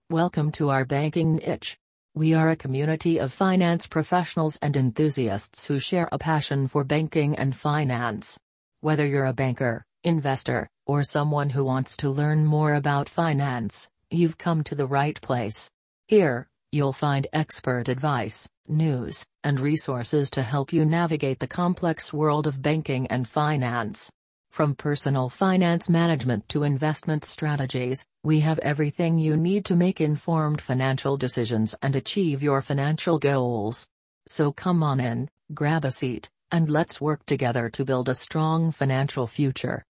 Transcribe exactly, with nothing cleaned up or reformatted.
Welcome to our banking niche. We are a community of finance professionals and enthusiasts who share a passion for banking and finance. Whether you're a banker, investor, or someone who wants to learn more about finance, you've come to the right place. Here, you'll find expert advice, news, and resources to help you navigate the complex world of banking and finance. From personal finance management to investment strategies, we have everything you need to make informed financial decisions and achieve your financial goals. So come on in, grab a seat, and let's work together to build a strong financial future.